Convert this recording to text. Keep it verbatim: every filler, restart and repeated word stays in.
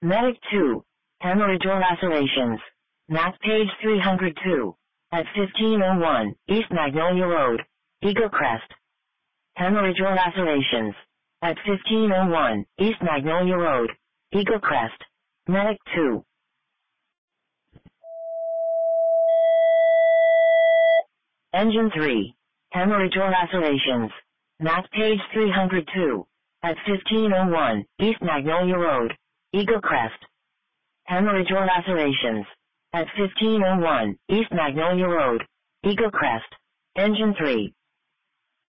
Medic two. Hemorrhage or lacerations. Map page three hundred two. At fifteen oh one, East Magnolia Road, Eagle Crest. Hemorrhage or lacerations. At fifteen oh one, East Magnolia Road, Eagle Crest. Medic two. Engine three. Hemorrhage or lacerations. Map page three hundred two. At fifteen oh one, East Magnolia Road, Eagle Crest. Hemorrhage or lacerations. At fifteen oh one, East Magnolia Road, Eagle Crest. Engine three.